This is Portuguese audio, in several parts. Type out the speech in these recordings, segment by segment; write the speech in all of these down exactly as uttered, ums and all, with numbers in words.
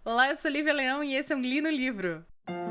Olá, eu sou Lívia Leão e esse é um Li no Livro.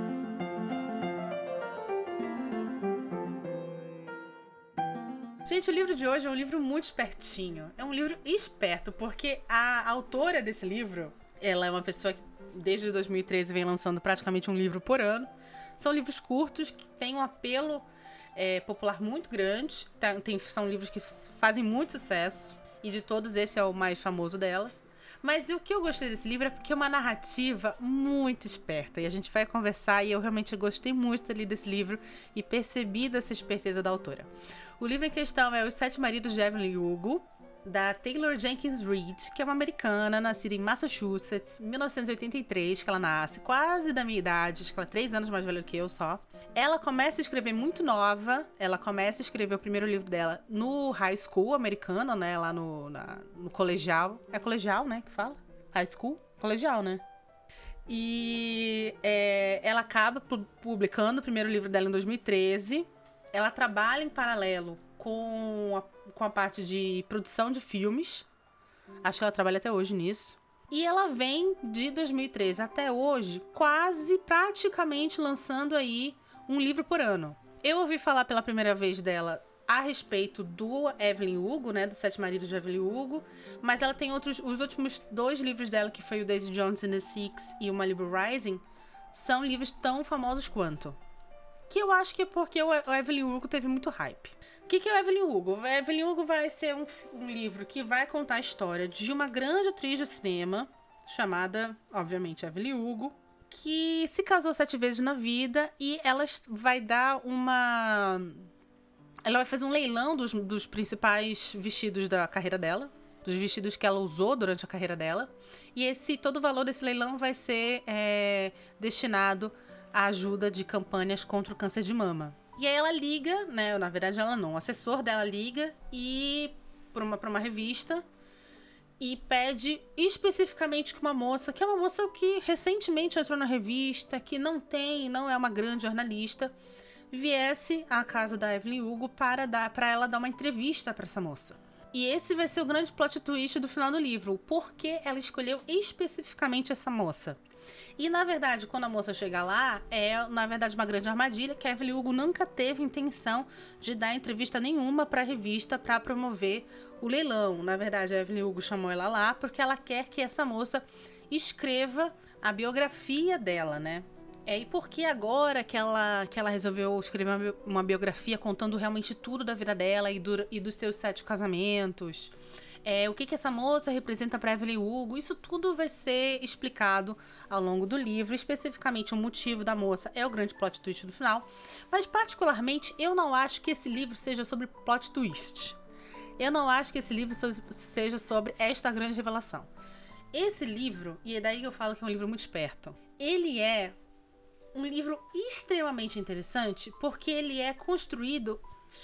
Gente, o livro de hoje é um livro muito espertinho. É um livro esperto, porque a autora desse livro, ela é uma pessoa que desde dois mil e treze vem lançando praticamente um livro por ano. São livros curtos que têm um apelo é, popular muito grande. Tem, são livros que fazem muito sucesso. E de todos, esse é o mais famoso dela. Mas o que eu gostei desse livro é porque é uma narrativa muito esperta. E a gente vai conversar e eu realmente gostei muito de ter lido esse livro e percebido essa esperteza da autora. O livro em questão é Os Sete Maridos de Evelyn Hugo, da Taylor Jenkins Reid, que é uma americana, nascida em Massachusetts, em mil novecentos e oitenta e três, que ela nasce, quase da minha idade, acho que ela é três anos mais velha que eu só. Ela começa a escrever muito nova, ela começa a escrever o primeiro livro dela no high school americano, né, lá no, na, no colegial. É colegial, né, que fala? High school? Colegial, né? E é, ela acaba publicando o primeiro livro dela em dois mil e treze. Ela trabalha em paralelo com a, com a parte de produção de filmes. Acho que ela trabalha até hoje nisso. E ela vem de dois mil e treze até hoje, quase praticamente lançando aí um livro por ano. Eu ouvi falar pela primeira vez dela a respeito do Evelyn Hugo, né, dos Sete Maridos de Evelyn Hugo, mas ela tem outros, os últimos dois livros dela, que foi o Daisy Jones and the Six e o Malibu Rising, são livros tão famosos quanto. Que eu acho que é porque o Evelyn Hugo teve muito hype. O que, que é o Evelyn Hugo? O Evelyn Hugo vai ser um, um livro que vai contar a história de uma grande atriz de cinema, chamada, obviamente, Evelyn Hugo, que se casou sete vezes na vida e ela vai dar uma... Ela vai fazer um leilão dos, dos principais vestidos da carreira dela, dos vestidos que ela usou durante a carreira dela. E esse, todo o valor desse leilão vai ser é, destinado à ajuda de campanhas contra o câncer de mama. E aí ela liga, né? Na verdade ela não, o assessor dela liga e para uma, para uma revista e pede especificamente que uma moça, que é uma moça que recentemente entrou na revista, que não tem, não é uma grande jornalista, viesse à casa da Evelyn Hugo para, dar, para ela dar uma entrevista para essa moça. E esse vai ser o grande plot twist do final do livro, porque ela escolheu especificamente essa moça. E, na verdade, quando a moça chega lá, é, na verdade, uma grande armadilha, que a Evelyn Hugo nunca teve intenção de dar entrevista nenhuma para a revista para promover o leilão. Na verdade, a Evelyn Hugo chamou ela lá porque ela quer que essa moça escreva a biografia dela, né? É, e por que agora que ela, que ela resolveu escrever uma biografia contando realmente tudo da vida dela e, do, e dos seus sete casamentos? É, o que, que essa moça representa para Evelyn Hugo? Isso tudo vai ser explicado ao longo do livro. Especificamente, o motivo da moça é o grande plot twist do final. Mas, particularmente, eu não acho que esse livro seja sobre plot twist. Eu não acho que esse livro seja sobre esta grande revelação. Esse livro, e é daí que eu falo que é um livro muito esperto, ele é um livro extremamente interessante porque ele é construído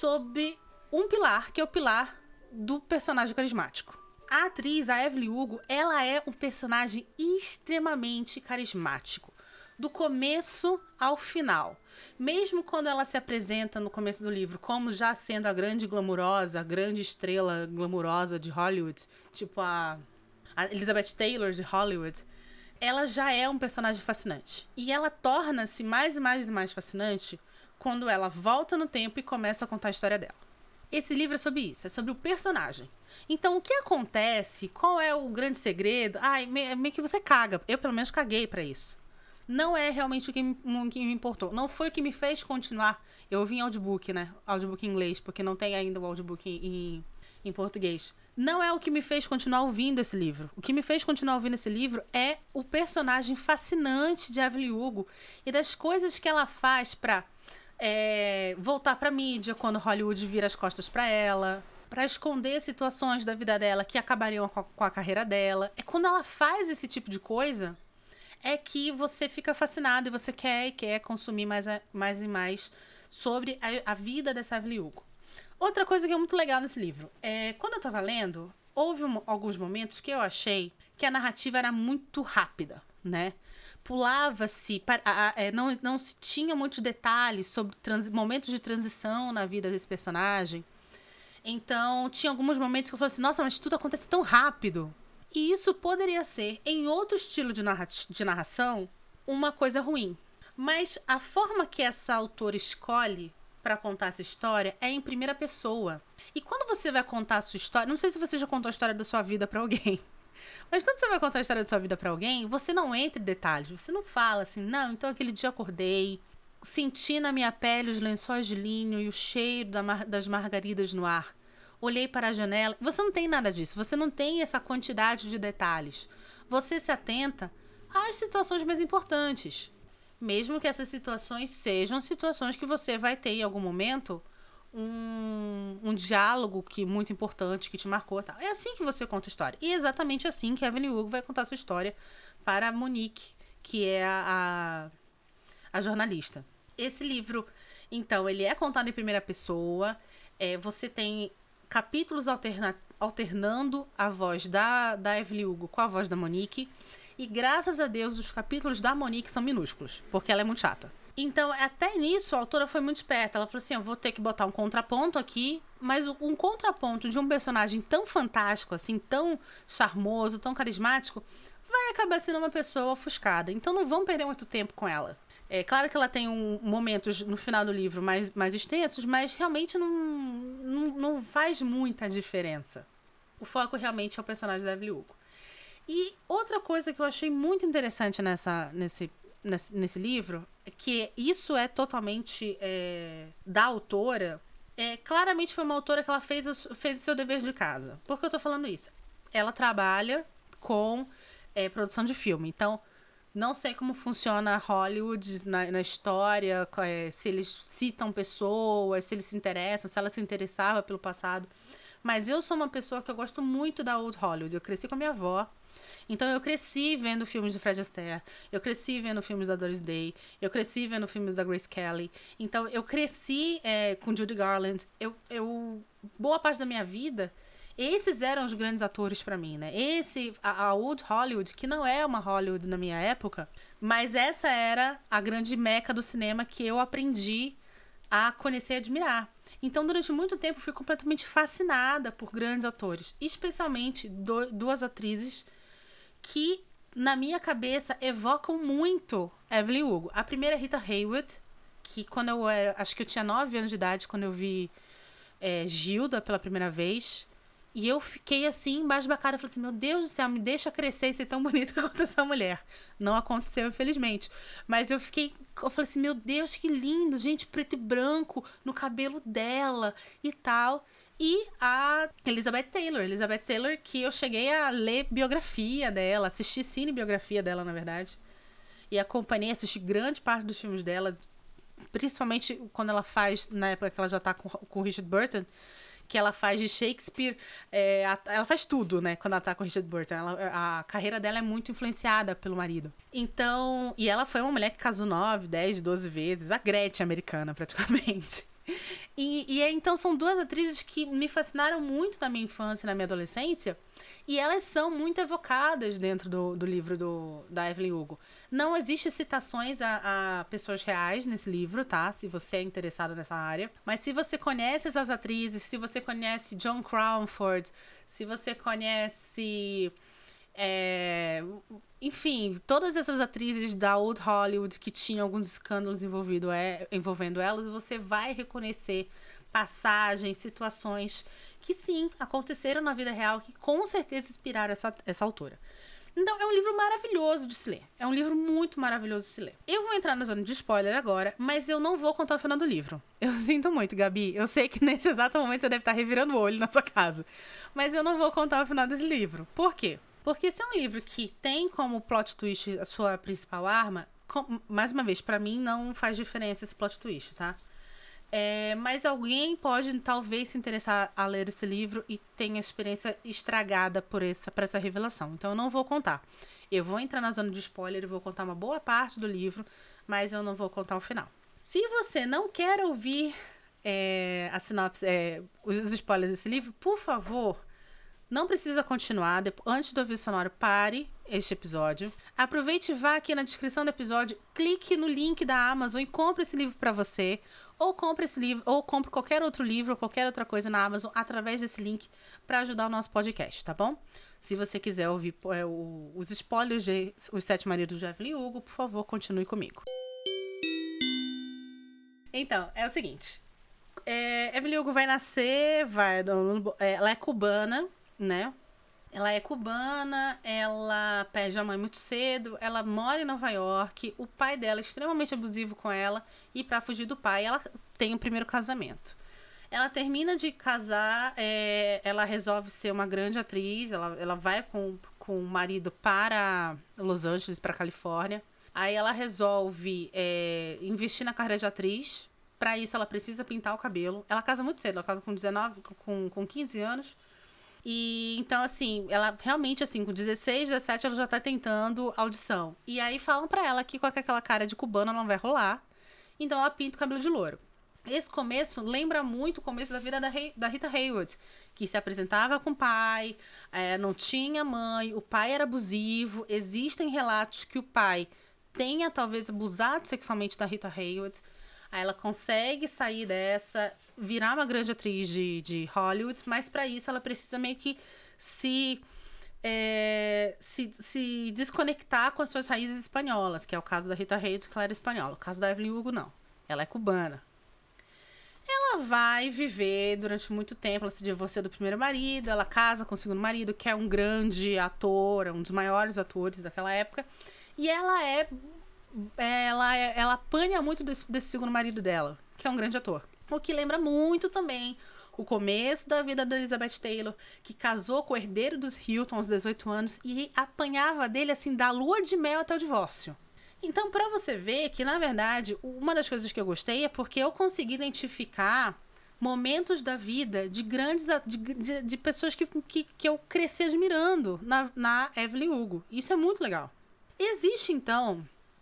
sob um pilar, que é o pilar do personagem carismático. A atriz, a Evelyn Hugo, ela é um personagem extremamente carismático, do começo ao final. Mesmo quando ela se apresenta no começo do livro como já sendo a grande glamurosa, a grande estrela glamurosa de Hollywood, tipo a, a Elizabeth Taylor de Hollywood, ela já é um personagem fascinante. E ela torna-se mais e mais e mais fascinante quando ela volta no tempo e começa a contar a história dela. Esse livro é sobre isso, é sobre o personagem. Então, o que acontece? Qual é o grande segredo? Ai, meio que você caga. Eu, pelo menos, caguei pra isso. Não é realmente o que me, o que me importou. Não foi o que me fez continuar. Eu ouvi em audiobook, né? Audiobook em inglês, porque não tem ainda o audiobook em, em, em português. Não é o que me fez continuar ouvindo esse livro. O que me fez continuar ouvindo esse livro é o personagem fascinante de Evelyn Hugo e das coisas que ela faz pra É, voltar pra mídia quando Hollywood vira as costas pra ela, pra esconder situações da vida dela que acabariam com a, com a carreira dela. É quando ela faz esse tipo de coisa é que você fica fascinado e você quer e quer consumir mais, a, mais e mais sobre a, a vida dessa Evelyn Hugo. Outra coisa que é muito legal nesse livro é, quando eu tava lendo, houve um, alguns momentos que eu achei que a narrativa era muito rápida, né? Pulava-se, não, não se tinha muitos detalhes sobre trans, momentos de transição na vida desse personagem. Então, tinha alguns momentos que eu falei assim, nossa, mas tudo acontece tão rápido. E isso poderia ser, em outro estilo de, narra de narração, uma coisa ruim. Mas a forma que essa autora escolhe para contar essa história é em primeira pessoa. E quando você vai contar a sua história... Não sei se você já contou a história da sua vida para alguém. Mas quando você vai contar a história da sua vida para alguém, você não entra em detalhes. Você não fala assim, não, então aquele dia eu acordei, senti na minha pele os lençóis de linho e o cheiro da mar das margaridas no ar. Olhei para a janela. Você não tem nada disso. Você não tem essa quantidade de detalhes. Você se atenta às situações mais importantes. Mesmo que essas situações sejam situações que você vai ter em algum momento um, um diálogo que muito importante, que te marcou. Tal. É assim que você conta a história. E é exatamente assim que a Evelyn Hugo vai contar a sua história para a Monique, que é a, a, a jornalista. Esse livro, então, ele é contado em primeira pessoa. É, você tem capítulos alterna alternando a voz da, da Evelyn Hugo com a voz da Monique. E graças a Deus, os capítulos da Monique são minúsculos, porque ela é muito chata. Então, até nisso, a autora foi muito esperta. Ela falou assim, eu vou ter que botar um contraponto aqui, mas um contraponto de um personagem tão fantástico, assim, tão charmoso, tão carismático, vai acabar sendo uma pessoa ofuscada. Então, não vamos perder muito tempo com ela. É claro que ela tem um, momentos no final do livro mais, mais extensos, mas realmente não, não, não faz muita diferença. O foco realmente é o personagem da Evelyn Hugo. E outra coisa que eu achei muito interessante nessa, nesse, nesse, nesse livro, é que isso é totalmente é, da autora, é, claramente foi uma autora que ela fez, a, fez o seu dever de casa. Por que eu tô falando isso? Ela trabalha com é, produção de filme, então não sei como funciona Hollywood na, na história, é, se eles citam pessoas, se eles se interessam, se ela se interessava pelo passado, mas eu sou uma pessoa que eu gosto muito da Old Hollywood, eu cresci com a minha avó. Então, eu cresci vendo filmes de Fred Astaire, eu cresci vendo filmes da Doris Day, eu cresci vendo filmes da Grace Kelly. Então, eu cresci é, com Judy Garland. Eu, eu, boa parte da minha vida, esses eram os grandes atores pra mim, né? Esse, a, a Old Hollywood, que não é uma Hollywood na minha época, mas essa era a grande meca do cinema que eu aprendi a conhecer e admirar. Então, durante muito tempo, fui completamente fascinada por grandes atores, especialmente do, duas atrizes que, na minha cabeça, evocam muito Evelyn Hugo. A primeira é Rita Hayworth, que quando eu era... Acho que eu tinha nove anos de idade quando eu vi é, Gilda pela primeira vez. E eu fiquei assim, embasbacada. Eu falei assim, meu Deus do céu, me deixa crescer e ser tão bonita quanto essa mulher. Não aconteceu, infelizmente. Mas eu fiquei... Eu falei assim, meu Deus, que lindo. Gente, preto e branco no cabelo dela e tal. E a Elizabeth Taylor. Elizabeth Taylor, que eu cheguei a ler biografia dela, assistir cinebiografia dela, na verdade. E acompanhei, assisti grande parte dos filmes dela, principalmente quando ela faz, na época que ela já tá com, com o Richard Burton, que ela faz de Shakespeare, é, a, ela faz tudo, né, quando ela tá com o Richard Burton. Ela, a carreira dela é muito influenciada pelo marido. Então, e ela foi uma mulher que casou nove, dez, doze vezes, a Gretchen americana, praticamente. E, e então são duas atrizes que me fascinaram muito na minha infância e na minha adolescência, e elas são muito evocadas dentro do, do livro do, da Evelyn Hugo. Não existe citações a, a pessoas reais nesse livro, tá? Se você é interessado nessa área. Mas se você conhece essas atrizes, se você conhece Joan Crawford, se você conhece... É, enfim, todas essas atrizes da Old Hollywood que tinham alguns escândalos envolvido, é, envolvendo elas, você vai reconhecer passagens, situações que sim, aconteceram na vida real, que com certeza inspiraram essa, essa autora. Então, é um livro maravilhoso de se ler. É um livro muito maravilhoso de se ler. Eu vou entrar na zona de spoiler agora, mas eu não vou contar o final do livro. Eu sinto muito, Gabi. Eu sei que nesse exato momento você deve estar revirando o olho na sua casa. Mas eu não vou contar o final desse livro. Por quê? Porque esse é um livro que tem como plot twist a sua principal arma, com, mais uma vez, pra mim não faz diferença esse plot twist, tá? É, mas alguém pode talvez se interessar a ler esse livro e tenha a experiência estragada por essa, por essa revelação. Então eu não vou contar. Eu vou entrar na zona de spoiler e vou contar uma boa parte do livro, mas eu não vou contar o final. Se você não quer ouvir é, a sinopse, é, os spoilers desse livro, por favor... Não precisa continuar. Antes do aviso sonoro, pare este episódio. Aproveite e vá aqui na descrição do episódio, clique no link da Amazon e compre esse livro para você. Ou compre esse livro, ou compre qualquer outro livro, ou qualquer outra coisa na Amazon através desse link para ajudar o nosso podcast, tá bom? Se você quiser ouvir é, o, os spoilers de Os Sete Maridos de Evelyn Hugo, por favor, continue comigo. Então, é o seguinte. É, Evelyn Hugo vai nascer, vai, ela é cubana, né? Ela é cubana, ela perde a mãe muito cedo, ela mora em Nova York, o pai dela é extremamente abusivo com ela e pra fugir do pai, ela tem o primeiro casamento. Ela termina de casar, é, ela resolve ser uma grande atriz, ela, ela vai com, com o marido para Los Angeles, para Califórnia. Aí ela resolve é, investir na carreira de atriz. Pra isso ela precisa pintar o cabelo. Ela casa muito cedo, ela casa com dezenove, com, com quinze anos. E então, assim, ela realmente, assim, com dezesseis, dezessete, ela já tá tentando audição. E aí falam pra ela que com aquela cara de cubana não vai rolar. Então ela pinta o cabelo de loiro. Esse começo lembra muito o começo da vida da, Rei, da Rita Hayworth, que se apresentava com o pai, é, não tinha mãe, o pai era abusivo. Existem relatos que o pai tenha talvez abusado sexualmente da Rita Hayworth. Aí ela consegue sair dessa, virar uma grande atriz de, de Hollywood, mas para isso ela precisa meio que se, é, se, se desconectar com as suas raízes espanholas, que é o caso da Rita Hayworth, que ela era espanhola. O caso da Evelyn Hugo, não. Ela é cubana. Ela vai viver durante muito tempo, ela se divorcia do primeiro marido, ela casa com o segundo marido, que é um grande ator, um dos maiores atores daquela época, e ela é... Ela, ela apanha muito desse, desse segundo marido dela, que é um grande ator. O que lembra muito também o começo da vida da Elizabeth Taylor, que casou com o herdeiro dos Hilton aos dezoito anos e apanhava dele, assim, da lua de mel até o divórcio. Então, pra você ver que, na verdade, uma das coisas que eu gostei é porque eu consegui identificar momentos da vida de grandes... de, de, de pessoas que, que, que eu cresci admirando na, na Evelyn Hugo. Isso é muito legal. Existe, então...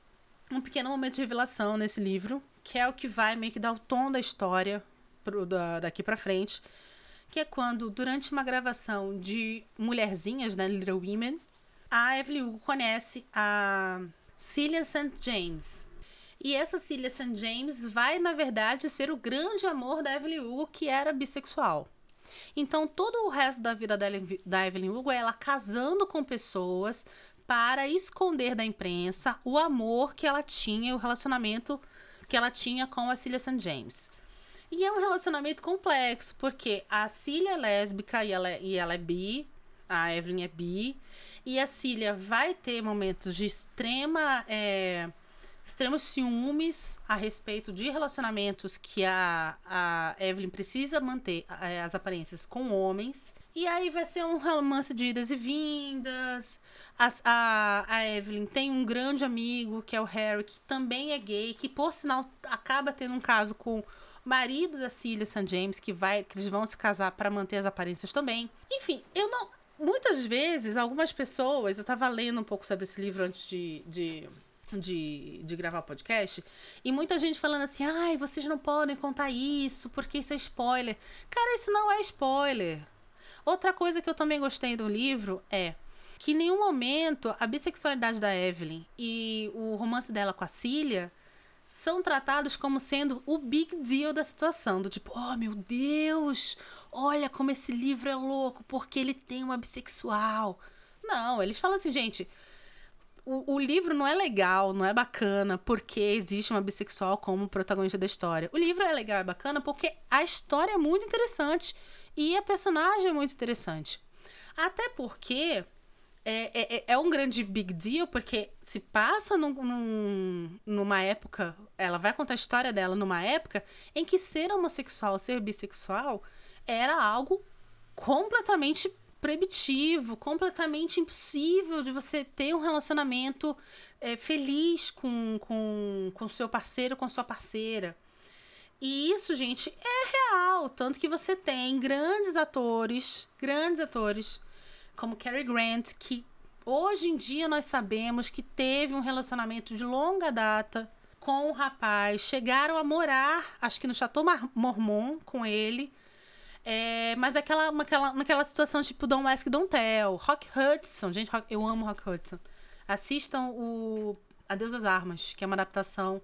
um pequeno momento de revelação nesse livro, que é o que vai meio que dar o tom da história pro, da, daqui pra frente, que é quando, durante uma gravação de Mulherzinhas, né, Little Women, a Evelyn Hugo conhece a Celia Saint James. E essa Celia Saint James vai, na verdade, ser o grande amor da Evelyn Hugo, que era bissexual. Então, todo o resto da vida da, da Evelyn Hugo é ela casando com pessoas para esconder da imprensa o amor que ela tinha, o relacionamento que ela tinha com a Celia Saint James. E é um relacionamento complexo, porque a Celia é lésbica e ela, e ela é bi, a Evelyn é bi, e a Celia vai ter momentos de extrema, é, extremos ciúmes a respeito de relacionamentos que a, a Evelyn precisa manter é, as aparências com homens. E aí vai ser um romance de idas e vindas. A, a, a Evelyn tem um grande amigo, que é o Harry, que também é gay, que, por sinal, acaba tendo um caso com o marido da Celia Saint James, que, vai, que eles vão se casar para manter as aparências também. Enfim, eu não... Muitas vezes, algumas pessoas... Eu tava lendo um pouco sobre esse livro antes de... de De, de gravar o podcast, e muita gente falando assim, ai, vocês não podem contar isso, porque isso é spoiler. Cara, isso não é spoiler. Outra coisa que eu também gostei do livro é que em nenhum momento a bissexualidade da Evelyn e o romance dela com a Celia são tratados como sendo o big deal da situação, do tipo, oh meu Deus, olha como esse livro é louco, porque ele tem uma bissexual. Não, eles falam assim, gente, o, o livro não é legal, não é bacana porque existe uma bissexual como protagonista da história. O livro é legal, é bacana porque a história é muito interessante e a personagem é muito interessante. Até porque é, é, é um grande big deal, porque se passa num, num, numa época... Ela vai contar a história dela numa época em que ser homossexual, ser bissexual, era algo completamente proibitivo, completamente impossível de você ter um relacionamento é, feliz com, com, com seu parceiro, com sua parceira. E isso, gente, é real. Tanto que você tem grandes atores, grandes atores, como Cary Grant, que hoje em dia nós sabemos que teve um relacionamento de longa data com um rapaz. Chegaram a morar, acho que no Chateau Marmont com ele. É, mas aquela, aquela, naquela situação tipo Don't Ask, Don't Tell. Rock Hudson. Gente, rock, eu amo Rock Hudson. Assistam o Adeus às Armas, que é uma adaptação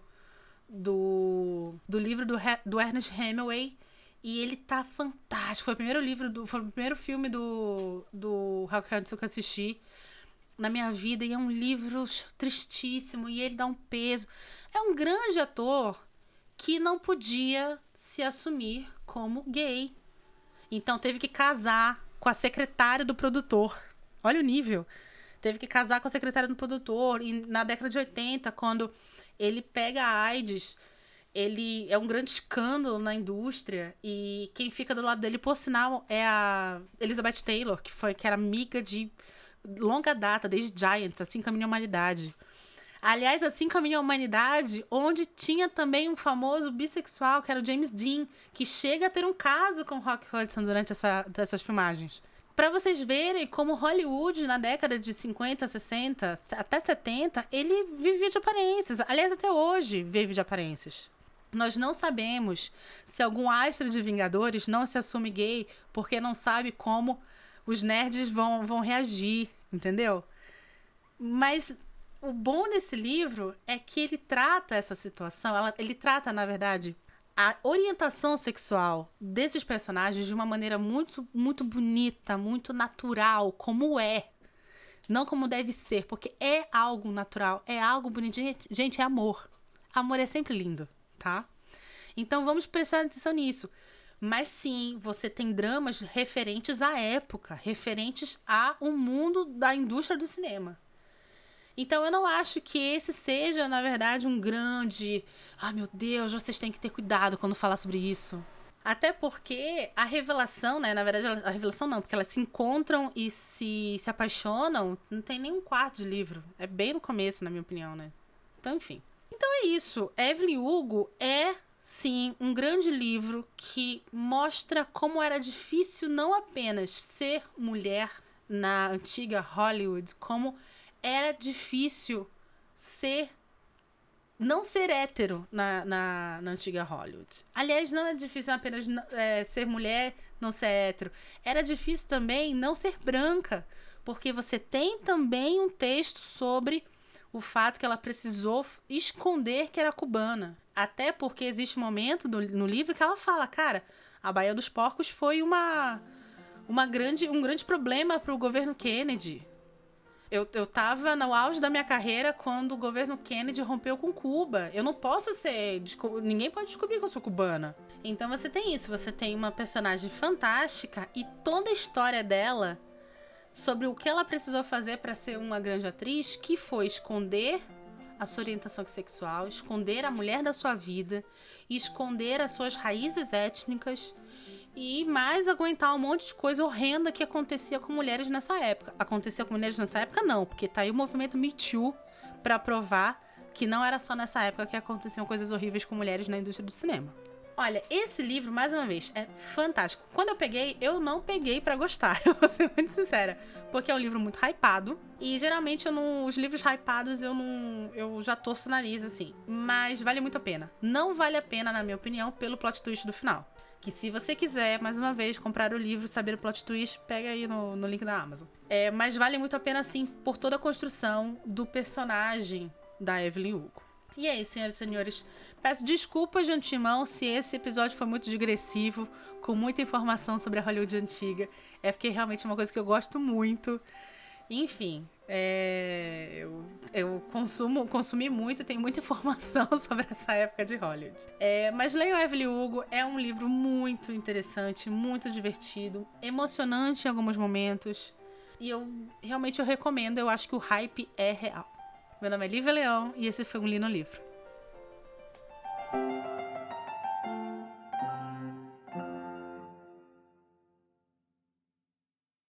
do, do livro do, do Ernest Hemingway. E ele tá fantástico. Foi o primeiro livro, do, foi o primeiro filme do, do Rock Hudson que eu assisti na minha vida. E é um livro tristíssimo. E ele dá um peso. É um grande ator que não podia se assumir como gay. Então teve que casar com a secretária do produtor. Olha o nível. Teve que casar com a secretária do produtor. E na década de oitenta, quando ele pega a AIDS, ele é um grande escândalo na indústria. E quem fica do lado dele, por sinal, é a Elizabeth Taylor, que, foi, que era amiga de longa data, desde Giants, Assim Caminha a Humanidade. Aliás, Assim Caminha a Humanidade, onde tinha também um famoso bissexual, que era o James Dean, que chega a ter um caso com o Rock Hudson durante essa, essas filmagens. Pra vocês verem como Hollywood, na década de cinquenta, sessenta, até setenta, ele vivia de aparências. Aliás, até hoje vive de aparências. Nós não sabemos se algum astro de Vingadores não se assume gay porque não sabe como os nerds vão, vão reagir, entendeu? Mas o bom desse livro é que ele trata essa situação, ela, ele trata, na verdade, a orientação sexual desses personagens de uma maneira muito, muito bonita, muito natural, como é. Não como deve ser, porque é algo natural, é algo bonito. Gente, gente, é amor. Amor é sempre lindo, tá? Então vamos prestar atenção nisso. Mas sim, você tem dramas referentes à época, referentes ao mundo da indústria do cinema. Então eu não acho que esse seja, na verdade, um grande... Ah, meu Deus, vocês têm que ter cuidado quando falar sobre isso. Até porque a revelação, né? Na verdade, a revelação não, porque elas se encontram e se, se apaixonam, não tem nem um quarto de livro. É bem no começo, na minha opinião, né? Então, enfim. Então é isso. Evelyn Hugo é, sim, um grande livro que mostra como era difícil não apenas ser mulher na antiga Hollywood, como era difícil ser... não ser hétero na, na, na antiga Hollywood. Aliás, não é difícil apenas é, ser mulher, não ser hétero. Era difícil também não ser branca, porque você tem também um texto sobre o fato que ela precisou esconder que era cubana. Até porque existe um momento do, no livro que ela fala, cara, a Baía dos Porcos foi uma, uma grande, um grande problema para o governo Kennedy. Eu, eu tava no auge da minha carreira quando o governo Kennedy rompeu com Cuba. Eu não posso ser... Ninguém pode descobrir que eu sou cubana. Então você tem isso. Você tem uma personagem fantástica e toda a história dela sobre o que ela precisou fazer para ser uma grande atriz, que foi esconder a sua orientação sexual, esconder a mulher da sua vida, esconder as suas raízes étnicas... E mais aguentar um monte de coisa horrenda que acontecia com mulheres nessa época. Acontecia com mulheres nessa época, não. Porque tá aí o movimento Me Too pra provar que não era só nessa época que aconteciam coisas horríveis com mulheres na indústria do cinema. Olha, esse livro, mais uma vez, é fantástico. Quando eu peguei, eu não peguei pra gostar. Eu vou ser muito sincera. Porque é um livro muito hypado. E geralmente, eu não, os livros hypados, eu não, eu já torço o nariz, assim. Mas vale muito a pena. Não vale a pena, na minha opinião, pelo plot twist do final. Que se você quiser, mais uma vez, comprar o livro, saber o plot twist, pega aí no, no link da Amazon. É, mas vale muito a pena, sim, por toda a construção do personagem da Evelyn Hugo. E é isso, senhoras e senhores. Peço desculpas de antemão se esse episódio foi muito digressivo, com muita informação sobre a Hollywood antiga. É porque realmente é uma coisa que eu gosto muito. Enfim, é, eu, eu consumo, consumi muito, tenho muita informação sobre essa época de Hollywood. É, mas leiam Evelyn Hugo, é um livro muito interessante, muito divertido, emocionante em alguns momentos. E eu realmente eu recomendo, eu acho que o hype é real. Meu nome é Lívia Leão e esse foi um Li no Livro.